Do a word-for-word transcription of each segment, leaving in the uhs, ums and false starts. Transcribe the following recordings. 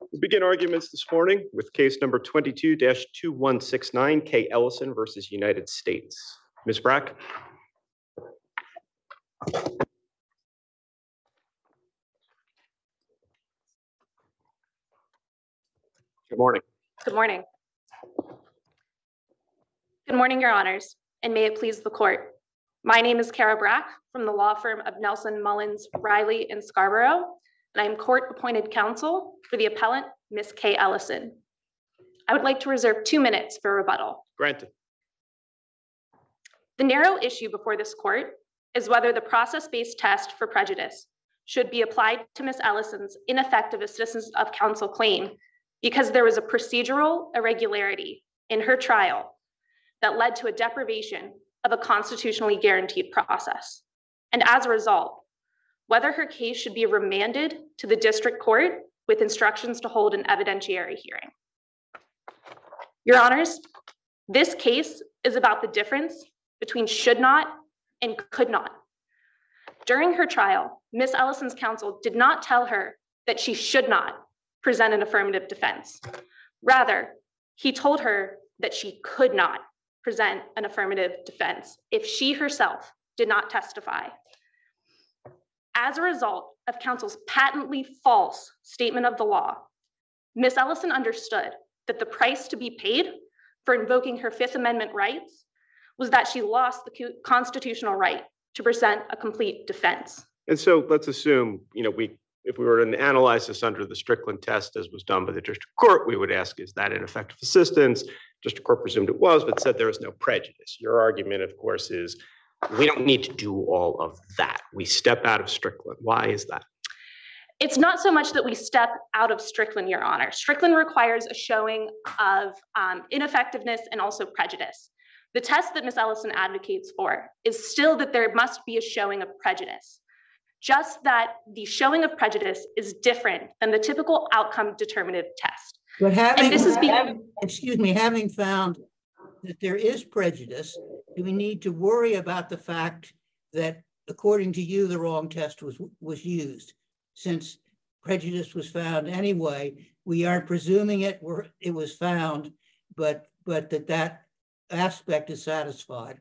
We'll begin arguments this morning with case number twenty-two dash two one six nine, Kay Ellison versus United States. Miz Brack. Good morning. Good morning. Good morning, Your Honors, and may it please the court. My name is Kara Brack from the law firm of Nelson, Mullins, Riley, and Scarborough, and I am court-appointed counsel for the appellant, Miz Kay Ellison. I would like to reserve two minutes for rebuttal. Granted. The narrow issue before this court is whether the process-based test for prejudice should be applied to Miz Ellison's ineffective assistance of counsel claim because there was a procedural irregularity in her trial that led to a deprivation of a constitutionally guaranteed process. And as a result, whether her case should be remanded to the district court with instructions to hold an evidentiary hearing. Your Honors, this case is about the difference between should not and could not. During her trial, Miz Ellison's counsel did not tell her that she should not present an affirmative defense. Rather, he told her that she could not present an affirmative defense if she herself did not testify. As a result of counsel's patently false statement of the law, Miz Ellison understood that the price to be paid for invoking her Fifth Amendment rights was that she lost the constitutional right to present a complete defense. And so let's assume, you know, we if we were to analyze this under the Strickland test as was done by the district court, we would ask, is that ineffective assistance? District court presumed it was, but said there was no prejudice. Your argument, of course, is we don't need to do all of that. We step out of Strickland. Why is that? It's not so much that we step out of Strickland, Your Honor. Strickland requires a showing of um, ineffectiveness and also prejudice. The test that Miz Ellison advocates for is still that there must be a showing of prejudice. Just that the showing of prejudice is different than the typical outcome determinative test. But having, and this is being, having, excuse me, having found that there is prejudice, do we need to worry about the fact that, according to you, the wrong test was was used? Since prejudice was found anyway, we aren't presuming it were it was found, but but that that aspect is satisfied.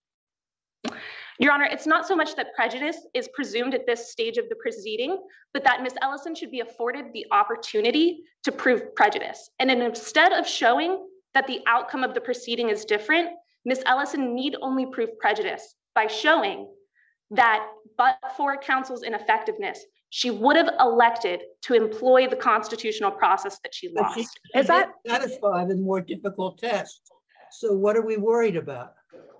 Your Honor, it's not so much that prejudice is presumed at this stage of the proceeding, but that Miz Ellison should be afforded the opportunity to prove prejudice. And instead of showing that the outcome of the proceeding is different, Miz Ellison need only prove prejudice by showing that but for counsel's ineffectiveness, she would have elected to employ the constitutional process that she lost. She, she is that satisfy the more difficult test? So what are we worried about?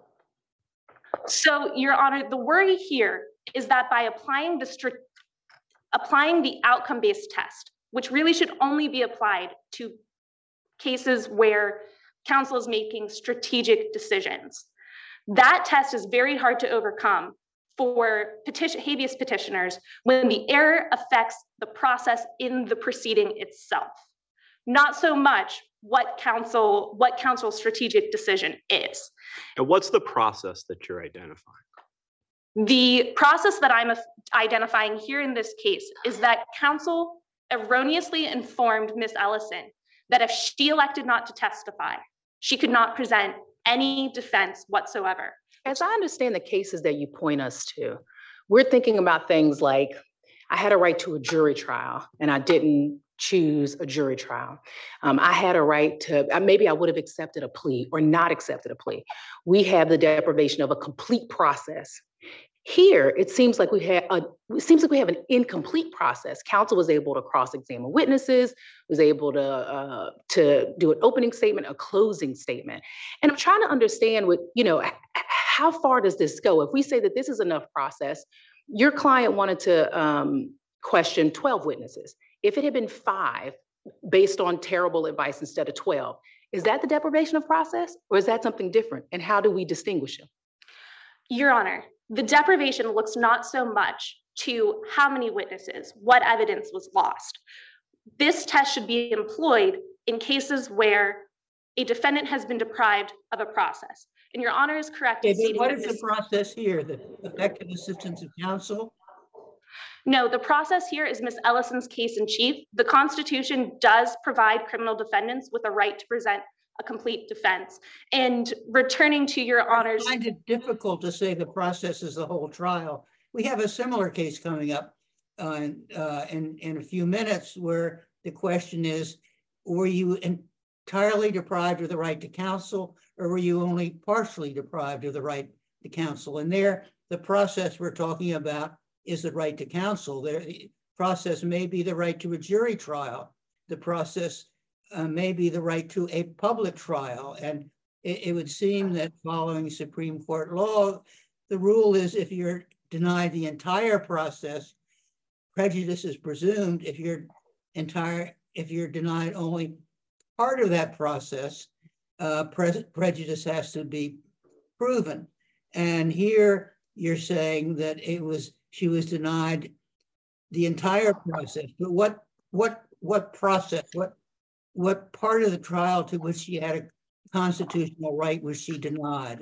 So, Your Honor, the worry here is that by applying the strict, applying the outcome-based test, which really should only be applied to cases where counsel is making strategic decisions, that test is very hard to overcome for petition, habeas petitioners when the error affects the process in the proceeding itself, not so much what counsel, what counsel's strategic decision is. And what's the process that you're identifying? The process that I'm identifying here in this case is that counsel erroneously informed Miz Ellison that if she elected not to testify, she could not present any defense whatsoever. As I understand the cases that you point us to, we're thinking about things like, I had a right to a jury trial and I didn't choose a jury trial. Um, I had a right to, maybe I would have accepted a plea or not accepted a plea. We have the deprivation of a complete process. Here, it seems like we had a, it seems like we have an incomplete process. Counsel was able to cross-examine witnesses, was able to uh, to do an opening statement, a closing statement. And I'm trying to understand what, you know, how far does this go? If we say that this is enough process, your client wanted to um, question twelve witnesses. If it had been five based on terrible advice instead of twelve, is that the deprivation of process or is that something different? And how do we distinguish them? Your Honor, the deprivation looks not so much to how many witnesses, what evidence was lost. This test should be employed in cases where a defendant has been deprived of a process. And Your Honor is correct. Okay, but what is the process here? The effective assistance of counsel? No, the process here is Miz Ellison's case in chief. The Constitution does provide criminal defendants with a right to present a complete defense. And returning to your honors. I find it difficult to say the process is the whole trial. We have a similar case coming up uh, uh, in, in a few minutes where the question is, were you entirely deprived of the right to counsel, or were you only partially deprived of the right to counsel? And there, the process we're talking about is the right to counsel. The process may be the right to a jury trial. The process uh, may be the right to a public trial. And it, it would seem that following Supreme Court law, the rule is if you're denied the entire process, prejudice is presumed. If you're entire, if you're denied only part of that process, uh, pre prejudice has to be proven. And here you're saying that it was, she was denied the entire process, but what what what process, what what part of the trial to which she had a constitutional right was she denied?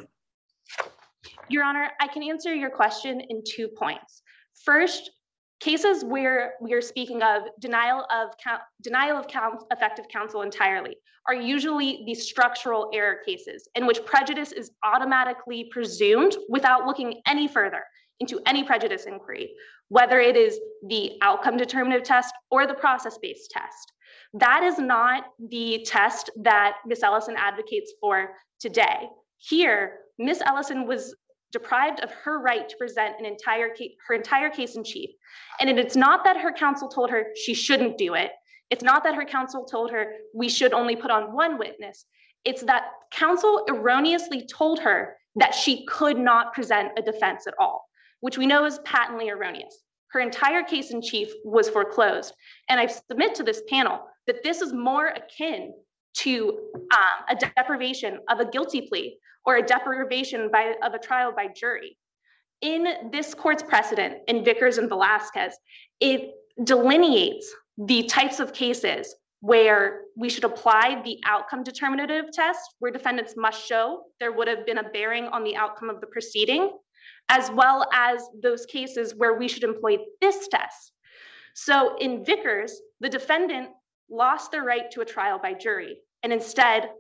Your Honor, I can answer your question in two points. First, cases where we are speaking of denial of denial of count, effective counsel entirely are usually the structural error cases in which prejudice is automatically presumed without looking any further into any prejudice inquiry, whether it is the outcome determinative test or the process-based test. That is not the test that Miz Ellison advocates for today. Here, Miz Ellison was deprived of her right to present an entire case, her entire case in chief. And it's not that her counsel told her she shouldn't do it. It's not that her counsel told her we should only put on one witness. It's that counsel erroneously told her that she could not present a defense at all, which we know is patently erroneous. Her entire case in chief was foreclosed. And I submit to this panel that this is more akin to um, a deprivation of a guilty plea or a deprivation by, of a trial by jury. In this court's precedent, in Vickers and Velasquez, it delineates the types of cases where we should apply the outcome determinative test, where defendants must show there would have been a bearing on the outcome of the proceeding, as well as those cases where we should employ this test. So in Vickers, the defendant lost their right to a trial by jury and instead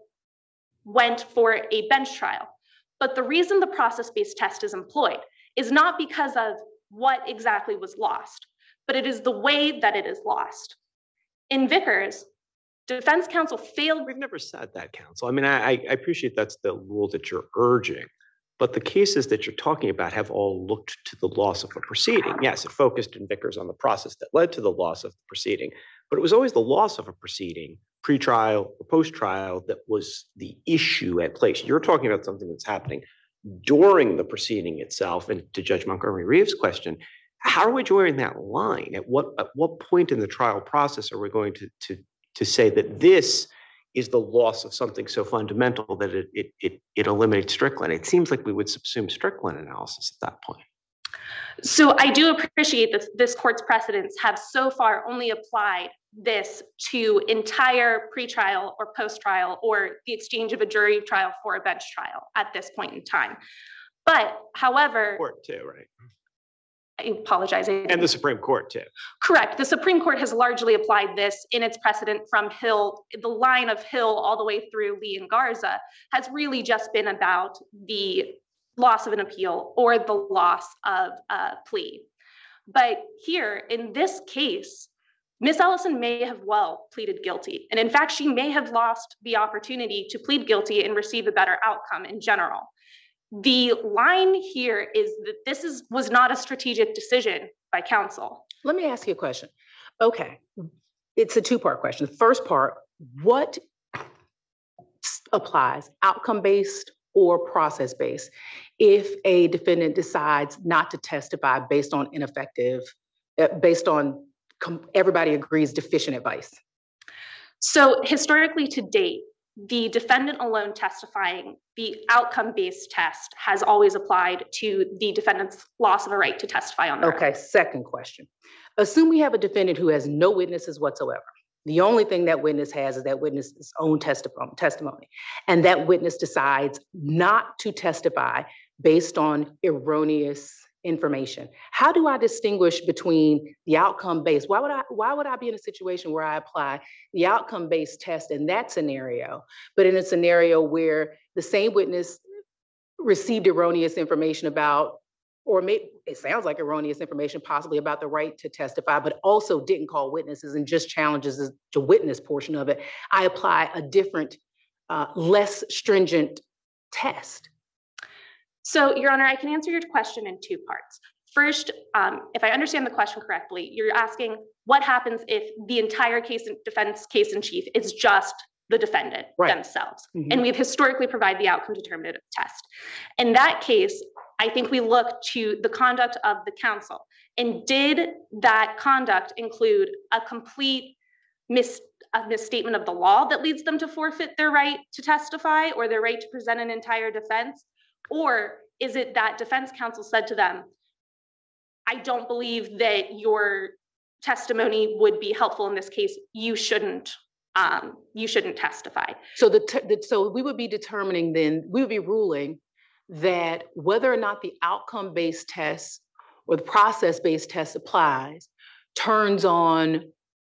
went for a bench trial. But the reason the process-based test is employed is not because of what exactly was lost, but it is the way that it is lost. In Vickers, defense counsel failed. We've never said that, counsel. I mean, I, I appreciate that's the rule that you're urging, but the cases that you're talking about have all looked to the loss of a proceeding. Yes, it focused in Vickers on the process that led to the loss of the proceeding, but it was always the loss of a proceeding, pre-trial or post-trial, that was the issue at place. You're talking about something that's happening during the proceeding itself. And to Judge Montgomery Reeves' question, how are we drawing that line? At what at what point in the trial process are we going to to to say that this is the loss of something so fundamental that it it it, it eliminates Strickland? It seems like we would subsume Strickland analysis at that point. So I do appreciate that this court's precedents have so far only applied this to entire pretrial or post-trial or the exchange of a jury trial for a bench trial at this point in time. But however, Court too, right? I apologize. And the Supreme Court too. Correct. The Supreme Court has largely applied this in its precedent from Hill. The line of Hill all the way through Lee and Garza has really just been about the loss of an appeal or the loss of a plea. But here in this case, Miz Ellison may have well pleaded guilty. And in fact, she may have lost the opportunity to plead guilty and receive a better outcome in general. The line here is that this is was not a strategic decision by counsel. Let me ask you a question. Okay, it's a two-part question. The first part, what applies, outcome-based or process-based, if a defendant decides not to testify based on ineffective, uh, based on everybody agrees deficient advice? So historically to date, the defendant alone testifying, the outcome-based test has always applied to the defendant's loss of a right to testify on their own. Okay, second question. Assume we have a defendant who has no witnesses whatsoever. The only thing that witness has is that witness's own testimony. And that witness decides not to testify based on erroneous information. How do I distinguish between the outcome-based? Why would I, why would I be in a situation where I apply the outcome-based test in that scenario, but in a scenario where the same witness received erroneous information about, or may, it sounds like erroneous information possibly about the right to testify, but also didn't call witnesses and just challenges the witness portion of it? I apply a different, uh, less stringent test. So, Your Honor, I can answer your question in two parts. First, um, if I understand the question correctly, you're asking what happens if the entire case in defense case in chief is just the defendant right. themselves. Mm-hmm. And we've historically provided the outcome determinative test. In that case, I think we look to the conduct of the counsel. And did that conduct include a complete mis a misstatement of the law that leads them to forfeit their right to testify or their right to present an entire defense? Or is it that defense counsel said to them, I don't believe that your testimony would be helpful in this case. You shouldn't, um, you shouldn't testify. So the, the so we would be determining then, we would be ruling that whether or not the outcome-based test or the process-based test applies turns on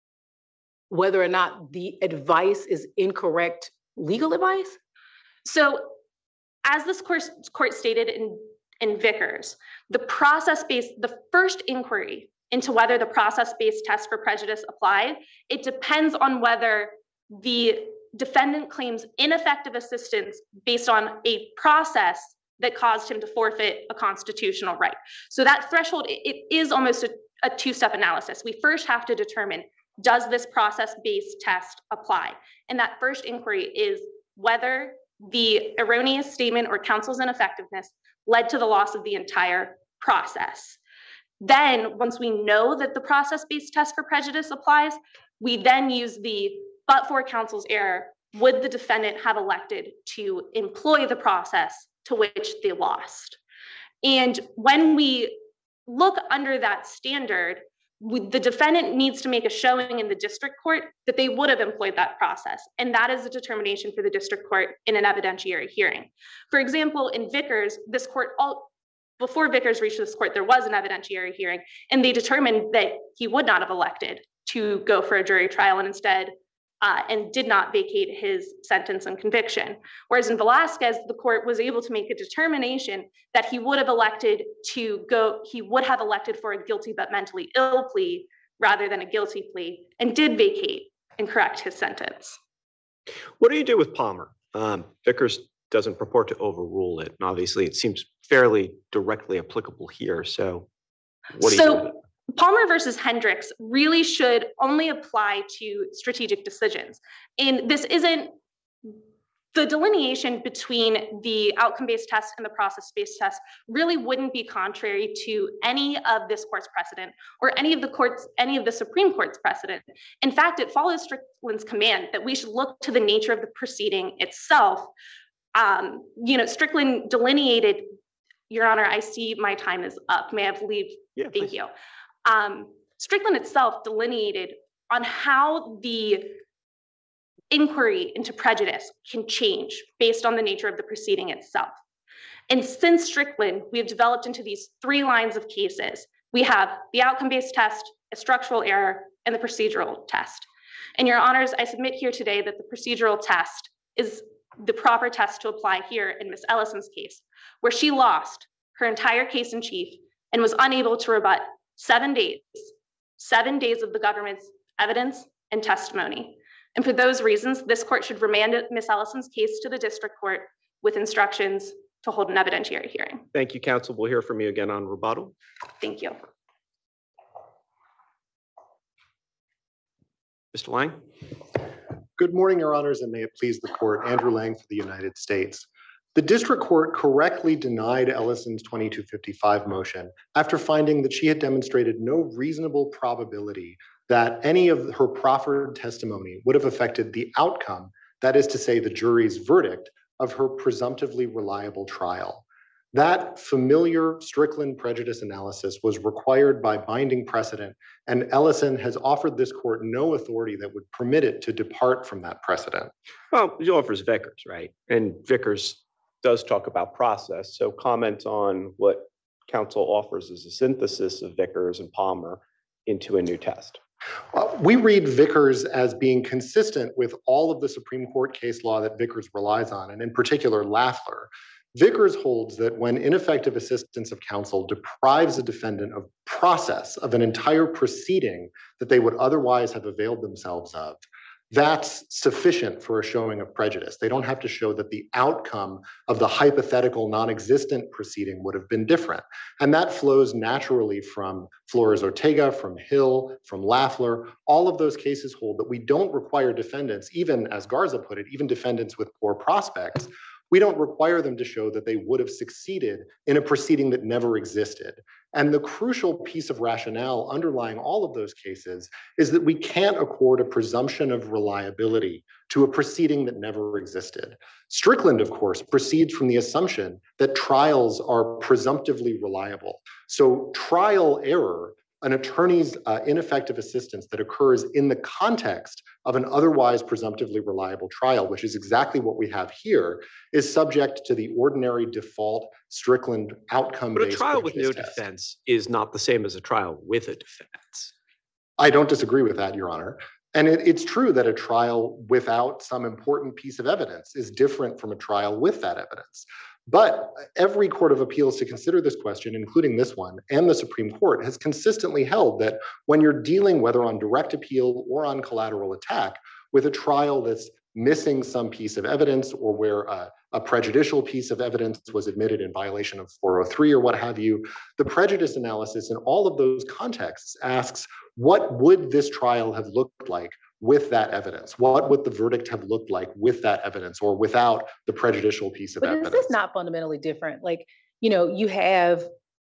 whether or not the advice is incorrect legal advice? So as this court, court stated in, in Vickers, the process-based, the first inquiry into whether the process-based test for prejudice applied, it depends on whether the defendant claims ineffective assistance based on a process that caused him to forfeit a constitutional right. So that threshold, it, it is almost a, a two-step analysis. We first have to determine, does this process-based test apply? And that first inquiry is whether the erroneous statement or counsel's ineffectiveness led to the loss of the entire process. Then, once we know that the process-based test for prejudice applies, we then use the but for counsel's error, would the defendant have elected to employ the process to which they lost? And when we look under that standard, we, the defendant needs to make a showing in the district court that they would have employed that process. And that is a determination for the district court in an evidentiary hearing. For example, in Vickers, this court, all, before Vickers reached this court, there was an evidentiary hearing, and they determined that he would not have elected to go for a jury trial and instead Uh, and did not vacate his sentence and conviction. Whereas in Velasquez, the court was able to make a determination that he would have elected to go, he would have elected for a guilty but mentally ill plea rather than a guilty plea, and did vacate and correct his sentence. What do you do with Palmer? Um, Vickers doesn't purport to overrule it, and obviously it seems fairly directly applicable here. So what do so, you do with it? Palmer versus Hendricks really should only apply to strategic decisions. And this isn't, the delineation between the outcome-based test and the process-based test really wouldn't be contrary to any of this court's precedent or any of the courts, any of the Supreme Court's precedent. In fact, it follows Strickland's command that we should look to the nature of the proceeding itself. Um, you know, Strickland delineated, Your Honor, I see my time is up. May I leave? Yeah, Thank please. you. Um, Strickland itself delineated on how the inquiry into prejudice can change based on the nature of the proceeding itself. And since Strickland, we have developed into these three lines of cases. We have the outcome-based test, a structural error, and the procedural test. And Your Honors, I submit here today that the procedural test is the proper test to apply here in Miz Ellison's case, where she lost her entire case in chief and was unable to rebut seven days, seven days of the government's evidence and testimony. And for those reasons, this court should remand Miz Ellison's case to the district court with instructions to hold an evidentiary hearing. Thank you, counsel. We'll hear from you again on rebuttal. Thank you. Mister Lang. Good morning, Your Honors, and may it please the court. Andrew Lang for the United States. The district court correctly denied Ellison's twenty-two fifty-five motion after finding that she had demonstrated no reasonable probability that any of her proffered testimony would have affected the outcome, that is to say, the jury's verdict of her presumptively reliable trial. That familiar Strickland prejudice analysis was required by binding precedent, and Ellison has offered this court no authority that would permit it to depart from that precedent. Well, she offers Vickers, right? And Vickers does talk about process. So comment on what counsel offers is a synthesis of Vickers and Palmer into a new test. Uh, we read Vickers as being consistent with all of the Supreme Court case law that Vickers relies on, and in particular, Lafler. Vickers holds that when ineffective assistance of counsel deprives a defendant of process of an entire proceeding that they would otherwise have availed themselves of, that's sufficient for a showing of prejudice. They don't have to show that the outcome of the hypothetical non-existent proceeding would have been different. And that flows naturally from Flores-Ortega, from Hill, from Lafler. All of those cases hold that we don't require defendants, even as Garza put it, even defendants with poor prospects, we don't require them to show that they would have succeeded in a proceeding that never existed. And the crucial piece of rationale underlying all of those cases is that we can't accord a presumption of reliability to a proceeding that never existed. Strickland, of course, proceeds from the assumption that trials are presumptively reliable. So trial error, an attorney's uh, ineffective assistance that occurs in the context of an otherwise presumptively reliable trial, which is exactly what we have here, is subject to the ordinary default Strickland outcome-based. But a trial with no test. defense is not the same as a trial with a defense. I don't disagree with that, Your Honor. And it, it's true that a trial without some important piece of evidence is different from a trial with that evidence. But every court of appeals to consider this question, including this one, and the Supreme Court, has consistently held that when you're dealing, whether on direct appeal or on collateral attack, with a trial that's missing some piece of evidence or where a, a prejudicial piece of evidence was admitted in violation of four oh three or what have you, the prejudice analysis in all of those contexts asks, what would this trial have looked like with that evidence? What would the verdict have looked like with that evidence or without the prejudicial piece of but evidence? But is this not fundamentally different? Like, you know, you have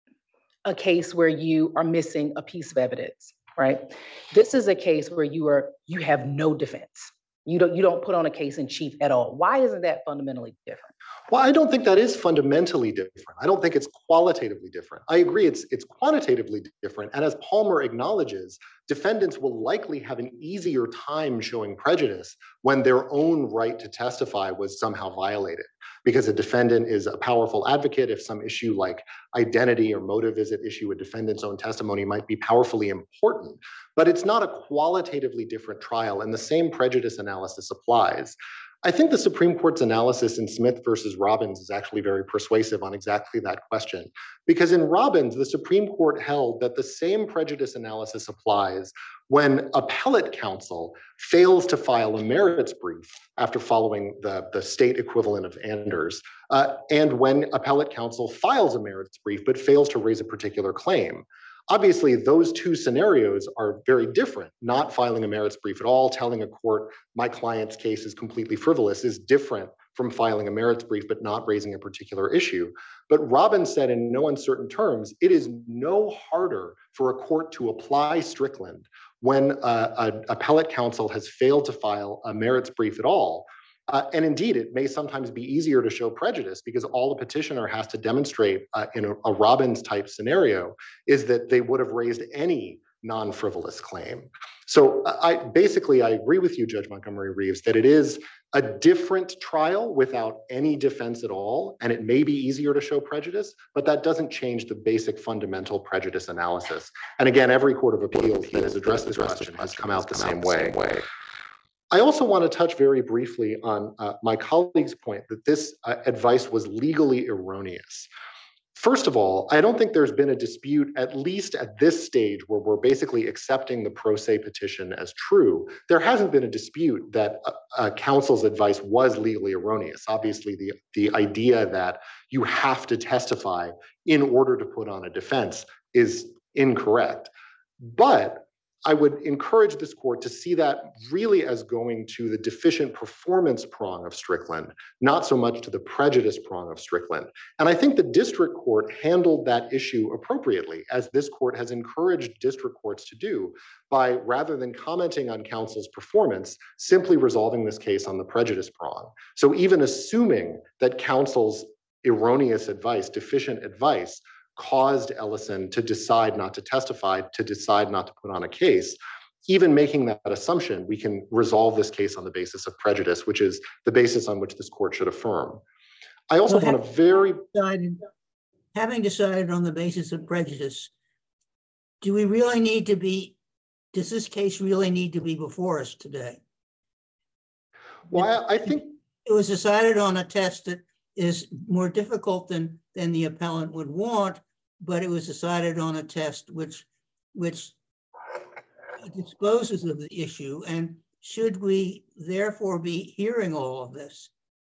a case where you are missing a piece of evidence, right? This is a case where you are you have no defense. You don't you don't put on a case in chief at all. Why isn't that fundamentally different? Well, I don't think that is fundamentally different. I don't think it's qualitatively different. I agree it's it's quantitatively different. And as Palmer acknowledges, defendants will likely have an easier time showing prejudice when their own right to testify was somehow violated. Because a defendant is a powerful advocate, if some issue like identity or motive is at issue, a defendant's own testimony might be powerfully important. But it's not a qualitatively different trial, and the same prejudice analysis applies. I think the Supreme Court's analysis in Smith versus Robbins is actually very persuasive on exactly that question. Because in Robbins, the Supreme Court held that the same prejudice analysis applies when appellate counsel fails to file a merits brief after following the, the state equivalent of Anders, uh, and when appellate counsel files a merits brief but fails to raise a particular claim. Obviously, those two scenarios are very different. Not filing a merits brief at all, telling a court my client's case is completely frivolous is different from filing a merits brief but not raising a particular issue. But Robbins said in no uncertain terms, it is no harder for a court to apply Strickland when an appellate counsel has failed to file a merits brief at all. Uh, and indeed, it may sometimes be easier to show prejudice because all the petitioner has to demonstrate uh, in a, a Robbins type scenario is that they would have raised any non-frivolous claim. So I basically, I agree with you, Judge Montgomery Reeves, that it is a different trial without any defense at all, and it may be easier to show prejudice, but that doesn't change the basic fundamental prejudice analysis. And again, every court of appeals that has addressed this question has come out the same way. I also want to touch very briefly on uh, my colleague's point that this uh, advice was legally erroneous. First of all, I don't think there's been a dispute, at least at this stage, where we're basically accepting the pro se petition as true. There hasn't been a dispute that uh, uh, counsel's advice was legally erroneous. Obviously, the, the idea that you have to testify in order to put on a defense is incorrect. But I would encourage this court to see that really as going to the deficient performance prong of Strickland, not so much to the prejudice prong of Strickland. And I think the district court handled that issue appropriately, as this court has encouraged district courts to do, by rather than commenting on counsel's performance, simply resolving this case on the prejudice prong. So even assuming that counsel's erroneous advice, deficient advice, caused Ellison to decide not to testify, to decide not to put on a case, even making that assumption, we can resolve this case on the basis of prejudice, which is the basis on which this court should affirm. I also well, want to very... Decided, having decided on the basis of prejudice, do we really need to be, does this case really need to be before us today? Well, I, I think it was decided on a test that is more difficult than, than the appellant would want, but it was decided on a test which, which disposes of the issue. And should we therefore be hearing all of this?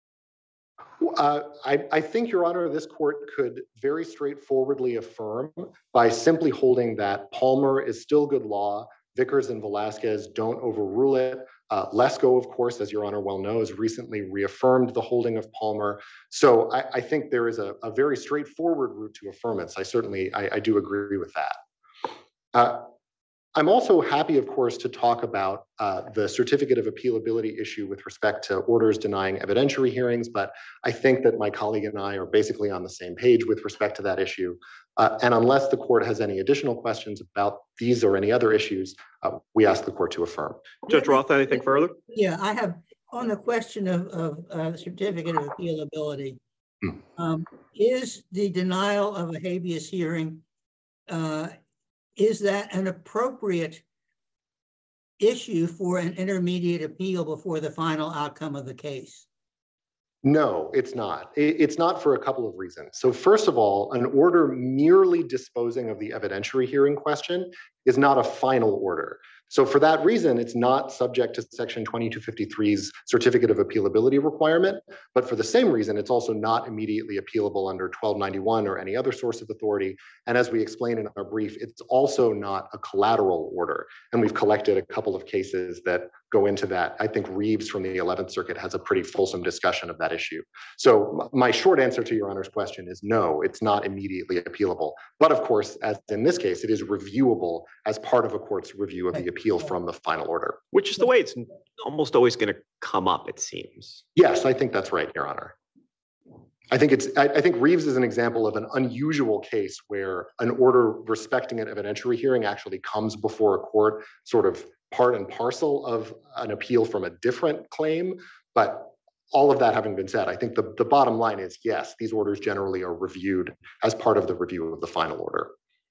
Uh, I, I think, Your Honor, this court could very straightforwardly affirm by simply holding that Palmer is still good law. Vickers and Velasquez don't overrule it. Uh, Lesko, of course, as Your Honor well knows, recently reaffirmed the holding of Palmer. So I, I think there is a, a very straightforward route to affirmance. I certainly, I, I do agree with that. Uh, I'm also happy, of course, to talk about uh, the certificate of appealability issue with respect to orders denying evidentiary hearings, but I think that my colleague and I are basically on the same page with respect to that issue. Uh, and unless the court has any additional questions about these or any other issues, uh, we ask the court to affirm. Judge Roth, anything further? Yeah, I have, on the question of, of uh, certificate of appealability, hmm. um, is the denial of a habeas hearing, uh, is that an appropriate issue for an intermediate appeal before the final outcome of the case? No, it's not. It's not for a couple of reasons. So first of all, an order merely disposing of the evidentiary hearing question is not a final order. So for that reason, it's not subject to Section twenty-two fifty-three's certificate of appealability requirement. But for the same reason, it's also not immediately appealable under twelve ninety-one or any other source of authority. And as we explain in our brief, it's also not a collateral order. And we've collected a couple of cases that go into that. I think Reeves from the eleventh Circuit has a pretty fulsome discussion of that issue. So my short answer to Your Honor's question is no, it's not immediately appealable. But of course, as in this case, it is reviewable as part of a court's review of the appeal from the final order. Which is the way it's almost always going to come up, it seems. Yes, I think that's right, Your Honor. I think it's. I, I think Reeves is an example of an unusual case where an order respecting an evidentiary hearing actually comes before a court, sort of part and parcel of an appeal from a different claim. But all of that having been said, I think the, the bottom line is yes, these orders generally are reviewed as part of the review of the final order.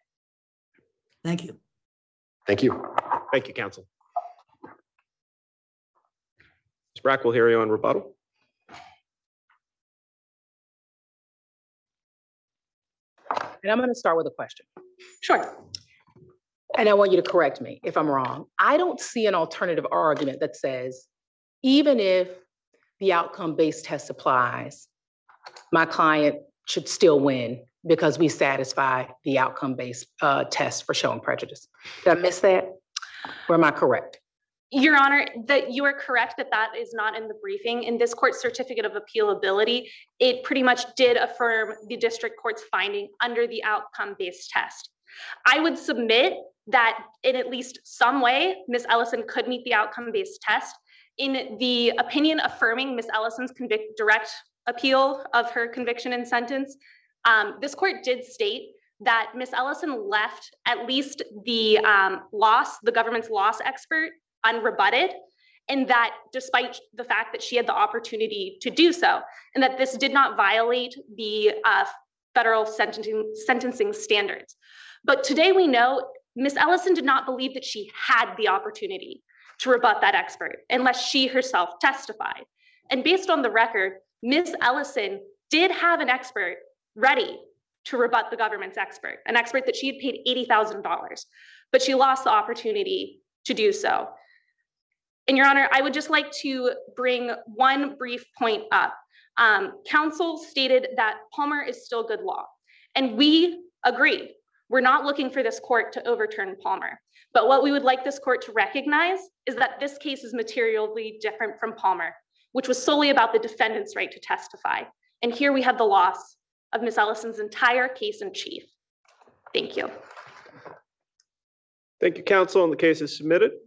Thank you. Thank you. Thank you, counsel. Miz Brack, we'll hear you on rebuttal. And I'm going to start with a question. Sure. And I want you to correct me if I'm wrong. I don't see an alternative argument that says, even if the outcome-based test applies, my client should still win because we satisfy the outcome-based uh, test for showing prejudice. Did I miss that? Or am I correct? Your Honor, that you are correct that that is not in the briefing. In this court's certificate of appealability, it pretty much did affirm the district court's finding under the outcome-based test. I would submit that in at least some way, Miz Ellison could meet the outcome-based test. In the opinion affirming Miz Ellison's convict direct appeal of her conviction and sentence, um, this court did state that Miz Ellison left at least the um, loss, the government's loss expert, unrebutted, and that despite the fact that she had the opportunity to do so, and that this did not violate the uh, federal sentencing, sentencing standards. But today we know Miz Ellison did not believe that she had the opportunity to rebut that expert unless she herself testified. And based on the record, Miz Ellison did have an expert ready to rebut the government's expert, an expert that she had paid eighty thousand dollars, but she lost the opportunity to do so. And Your Honor, I would just like to bring one brief point up. Um, counsel stated that Palmer is still good law, and we agree. We're not looking for this court to overturn Palmer, but what we would like this court to recognize is that this case is materially different from Palmer, which was solely about the defendant's right to testify. And here we have the loss of Miz Ellison's entire case in chief. Thank you. Thank you, counsel. And the case is submitted.